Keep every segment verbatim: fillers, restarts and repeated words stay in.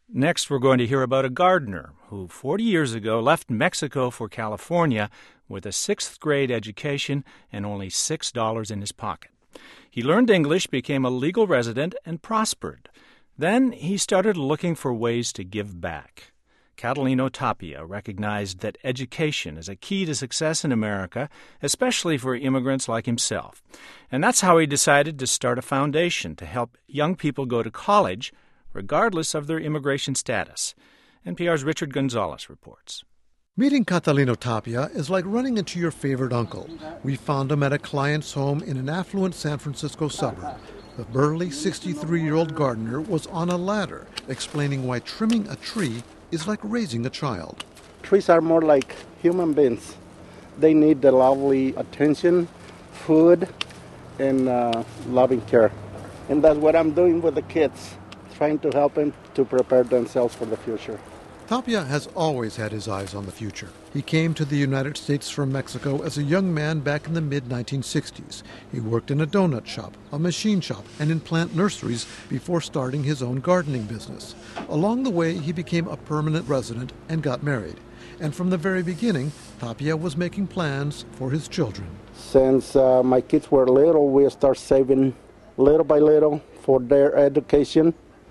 Next, we're going to hear about a gardener who forty years ago left Mexico for California with a sixth grade education and only six dollars in his pocket. He learned English, became a legal resident, and prospered. Then he started looking for ways to give back. Catalino Tapia recognized that education is a key to success in America, especially for immigrants like himself. And that's how he decided to start a foundation to help young people go to college, regardless of their immigration status. N P R's Richard Gonzalez reports. Meeting Catalino Tapia is like running into your favorite uncle. We found him at a client's home in an affluent San Francisco suburb. The burly sixty-three-year-old gardener was on a ladder, explaining why trimming a tree is like raising a child. Trees are more like human beings. They need the lovely attention, food, and uh, loving care. And that's what I'm doing with the kids, trying to help them to prepare themselves for the future. Tapia has always had his eyes on the future. He came to the United States from Mexico as a young man back in the mid nineteen sixties. He worked in a donut shop, a machine shop, and in plant nurseries before starting his own gardening business. Along the way, he became a permanent resident and got married. And from the very beginning, Tapia was making plans for his children. Since uh, my kids were little, we started saving little by little for their education.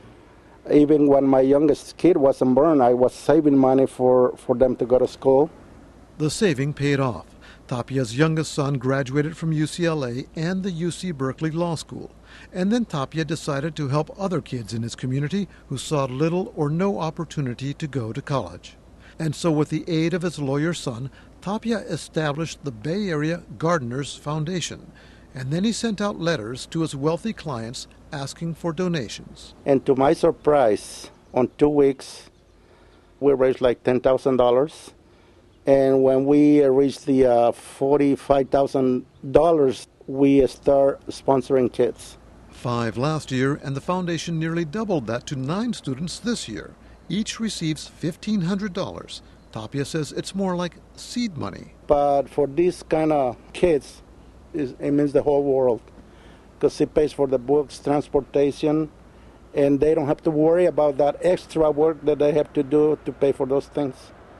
Even when my youngest kid wasn't born, I was saving money for, for them to go to school. The saving paid off. Tapia's youngest son graduated from U C L A and the U C Berkeley Law School. And then Tapia decided to help other kids in his community who saw little or no opportunity to go to college. And so with the aid of his lawyer son, Tapia established the Bay Area Gardeners Foundation. And then he sent out letters to his wealthy clients asking for donations. And to my surprise, on two weeks, we raised like ten thousand dollars. And when we reached the uh, forty-five thousand dollars, we start sponsoring kids. Five last year, and the foundation nearly doubled that to nine students this year. Each receives fifteen hundred dollars. Tapia says it's more like seed money. But for these kind of kids, it means the whole world, because it pays for the books, transportation, and they don't have to worry about that extra work that they have to do to pay for those things.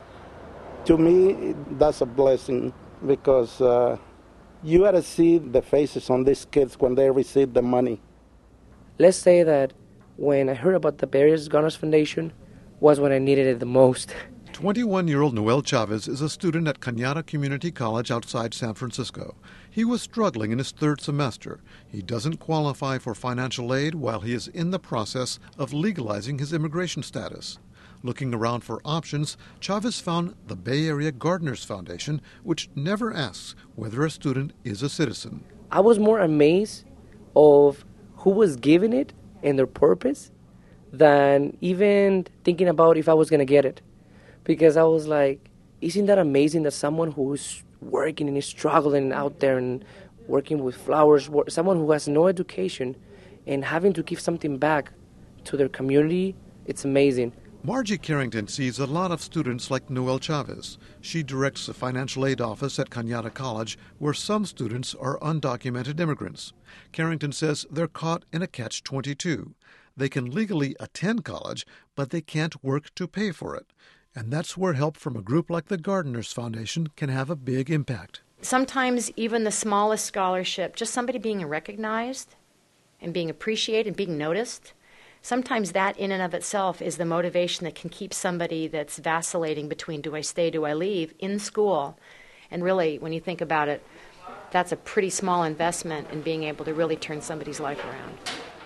To me, that's a blessing, because uh, you got to see the faces on these kids when they receive the money. Let's say that when I heard about the Bay Area Gardeners Foundation was when I needed it the most. twenty-one-year-old Noel Chavez is a student at Cañada Community College outside San Francisco. He was struggling in his third semester. He doesn't qualify for financial aid while he is in the process of legalizing his immigration status. Looking around for options, Chavez found the Bay Area Gardeners Foundation, which never asks whether a student is a citizen. I was more amazed of who was giving it and their purpose than even thinking about if I was going to get it. Because I was like, isn't that amazing that someone who's working and is struggling out there and working with flowers, someone who has no education and having to give something back to their community, it's amazing. Margie Carrington sees a lot of students like Noel Chavez. She directs a financial aid office at Cañada College where some students are undocumented immigrants. Carrington says they're caught in a catch twenty-two. They can legally attend college, but they can't work to pay for it. And that's where help from a group like the Gardeners Foundation can have a big impact. Sometimes even the smallest scholarship, just somebody being recognized and being appreciated and being noticed, sometimes that in and of itself is the motivation that can keep somebody that's vacillating between do I stay, do I leave, in school. And really, when you think about it, that's a pretty small investment in being able to really turn somebody's life around.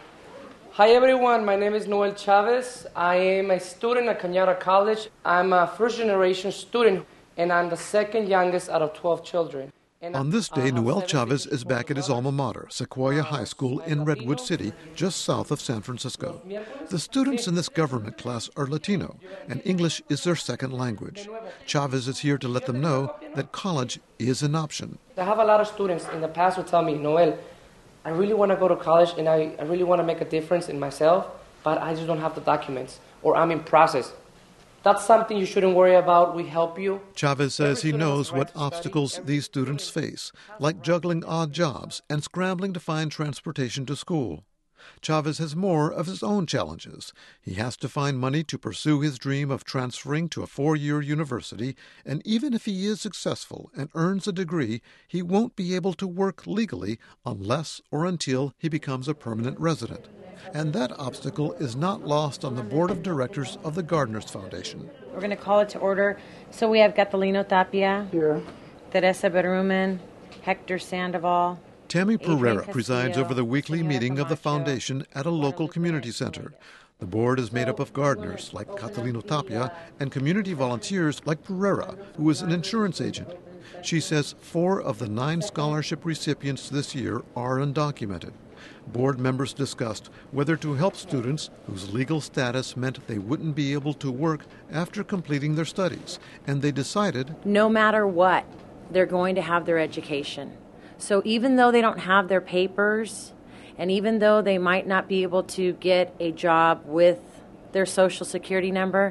Hi everyone, my name is Noel Chavez. I am a student at Cañada College. I'm a first generation student and I'm the second youngest out of twelve children. And on this day, Noel Chavez is back at his alma mater, Sequoia High School in Redwood City, just south of San Francisco. The students in this government class are Latino, and English is their second language. Chavez is here to let them know that college is an option. I have a lot of students in the past who tell me, Noel, I really want to go to college and I, I really want to make a difference in myself, but I just don't have the documents, or I'm in process. That's something you shouldn't worry about. We help you. Chavez says he knows what obstacles these students face, like juggling odd jobs and scrambling to find transportation to school. Chavez has more of his own challenges. He has to find money to pursue his dream of transferring to a four-year university, and even if he is successful and earns a degree, he won't be able to work legally unless or until he becomes a permanent resident. And that obstacle is not lost on the board of directors of the Gardners Foundation. We're going to call it to order. So we have Catalino Tapia, Here. Teresa Berumen, Hector Sandoval. Tammy Pereira Castillo, presides over the weekly Senora meeting of the Camacho, foundation at a local community center. The board is made up of gardeners like Catalino Tapia and community volunteers like Pereira, who is an insurance agent. She says four of the nine scholarship recipients this year are undocumented. Board members discussed whether to help students whose legal status meant they wouldn't be able to work after completing their studies, and they decided No matter what, they're going to have their education. So even though they don't have their papers, and even though they might not be able to get a job with their social security number,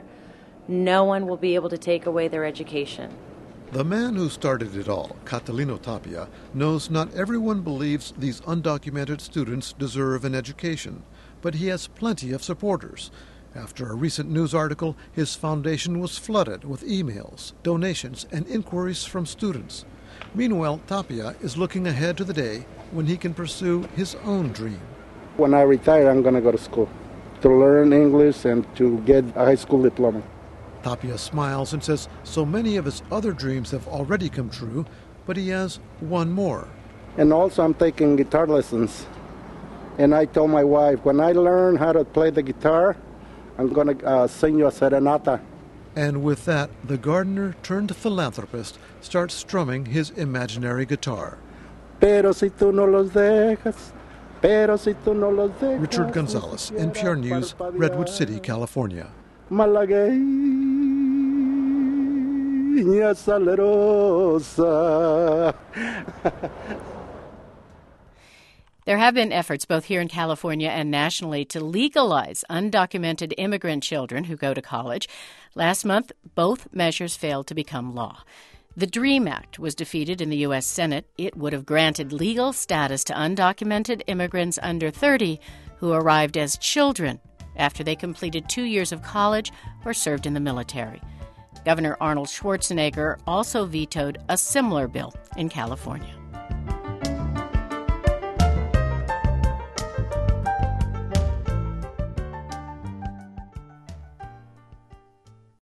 no one will be able to take away their education. the man who started it all, Catalino Tapia, knows not everyone believes these undocumented students deserve an education, but he has plenty of supporters. After a recent news article, his foundation was flooded with emails, donations, and inquiries from students. Meanwhile, Tapia is looking ahead to the day when he can pursue his own dream. When I retire, I'm going to go to school to learn English and to get a high school diploma. Tapia smiles and says so many of his other dreams have already come true, but he has one more. And also I'm taking guitar lessons. And I told my wife, when I learn how to play the guitar, I'm going to uh, sing you a serenata. And with that, the gardener turned philanthropist starts strumming his imaginary guitar. Pero si tú no los dejas, pero si tú no los dejas. Richard Gonzalez, N P R News, Redwood City, California. Malagueña salerosa. There have been efforts both here in California and nationally to legalize undocumented immigrant children who go to college. Last month, both measures failed to become law. The DREAM Act was defeated in the U S Senate. It would have granted legal status to undocumented immigrants under thirty who arrived as children after they completed two years of college or served in the military. Governor Arnold Schwarzenegger also vetoed a similar bill in California.